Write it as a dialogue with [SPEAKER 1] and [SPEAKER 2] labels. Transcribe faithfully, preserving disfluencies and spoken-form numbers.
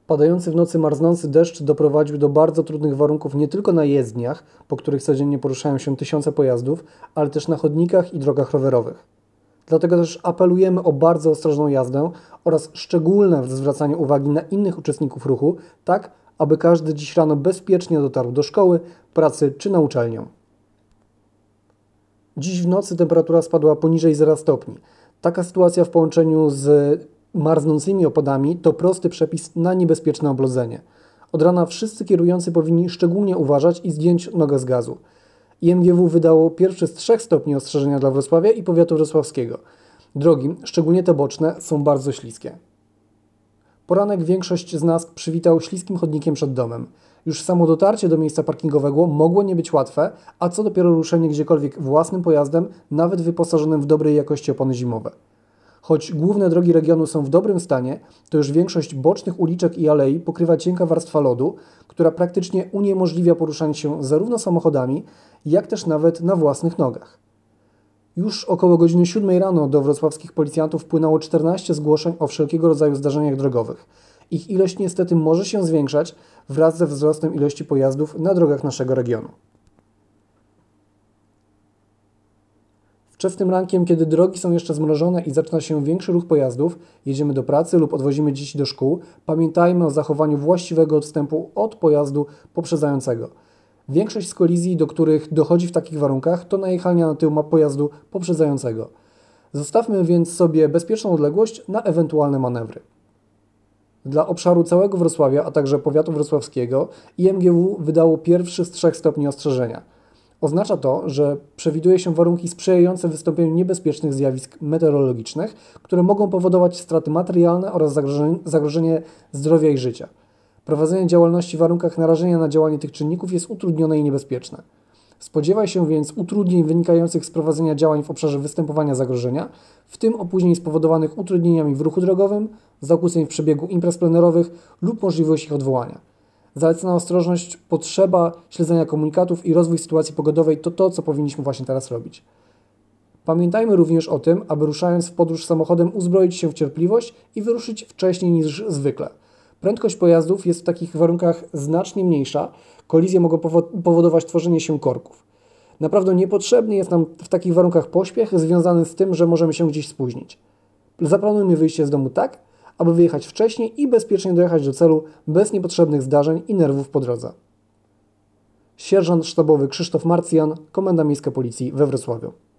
[SPEAKER 1] Padający w nocy marznący deszcz doprowadził do bardzo trudnych warunków nie tylko na jezdniach, po których codziennie poruszają się tysiące pojazdów, ale też na chodnikach i drogach rowerowych. Dlatego też apelujemy o bardzo ostrożną jazdę oraz szczególne zwracanie uwagi na innych uczestników ruchu, tak aby każdy dziś rano bezpiecznie dotarł do szkoły, pracy czy na uczelnię. Dziś w nocy temperatura spadła poniżej zera stopni. Taka sytuacja w połączeniu z marznącymi opadami to prosty przepis na niebezpieczne oblodzenie. Od rana wszyscy kierujący powinni szczególnie uważać i zdjąć nogę z gazu. I M G W wydało pierwszy z trzech stopni ostrzeżenia dla Wrocławia i powiatu wrocławskiego. Drogi, szczególnie te boczne, są bardzo śliskie. Poranek większość z nas przywitał śliskim chodnikiem przed domem. Już samo dotarcie do miejsca parkingowego mogło nie być łatwe, a co dopiero ruszenie gdziekolwiek własnym pojazdem, nawet wyposażonym w dobrej jakości opony zimowe. Choć główne drogi regionu są w dobrym stanie, to już większość bocznych uliczek i alei pokrywa cienka warstwa lodu, która praktycznie uniemożliwia poruszanie się zarówno samochodami, jak też nawet na własnych nogach. Już około godziny siódmej rano do wrocławskich policjantów wpłynęło czternaście zgłoszeń o wszelkiego rodzaju zdarzeniach drogowych. Ich ilość niestety może się zwiększać wraz ze wzrostem ilości pojazdów na drogach naszego regionu. Wczesnym rankiem, kiedy drogi są jeszcze zmrożone i zaczyna się większy ruch pojazdów, jedziemy do pracy lub odwozimy dzieci do szkół, pamiętajmy o zachowaniu właściwego odstępu od pojazdu poprzedzającego. Większość z kolizji, do których dochodzi w takich warunkach, to najechania na tył pojazdu poprzedzającego. Zostawmy więc sobie bezpieczną odległość na ewentualne manewry. Dla obszaru całego Wrocławia, a także powiatu wrocławskiego I M G W wydało pierwszy z trzech stopni ostrzeżenia. Oznacza to, że przewiduje się warunki sprzyjające wystąpieniu niebezpiecznych zjawisk meteorologicznych, które mogą powodować straty materialne oraz zagrożenie, zagrożenie zdrowia i życia. Prowadzenie działalności w warunkach narażenia na działanie tych czynników jest utrudnione i niebezpieczne. Spodziewaj się więc utrudnień wynikających z prowadzenia działań w obszarze występowania zagrożenia, w tym opóźnień spowodowanych utrudnieniami w ruchu drogowym, zakłóceń w przebiegu imprez plenerowych lub możliwości ich odwołania. Zalecana ostrożność, potrzeba śledzenia komunikatów i rozwój sytuacji pogodowej to to, co powinniśmy właśnie teraz robić. Pamiętajmy również o tym, aby ruszając w podróż samochodem uzbroić się w cierpliwość i wyruszyć wcześniej niż zwykle. Prędkość pojazdów jest w takich warunkach znacznie mniejsza, kolizje mogą powodować tworzenie się korków. Naprawdę niepotrzebny jest nam w takich warunkach pośpiech związany z tym, że możemy się gdzieś spóźnić. Zaplanujmy wyjście z domu tak, aby wyjechać wcześniej i bezpiecznie dojechać do celu bez niepotrzebnych zdarzeń i nerwów po drodze. Sierżant sztabowy Krzysztof Marcjan, Komenda Miejska Policji we Wrocławiu.